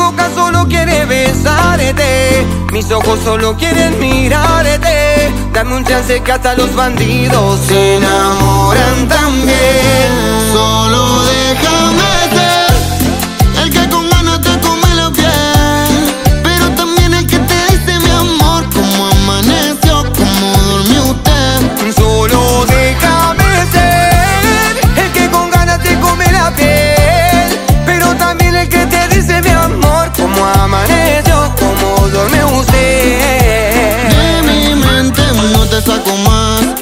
boca solo quiere besarte, mis ojos solo quieren mirarte. Dame un chance que hasta los bandidos se enamoran.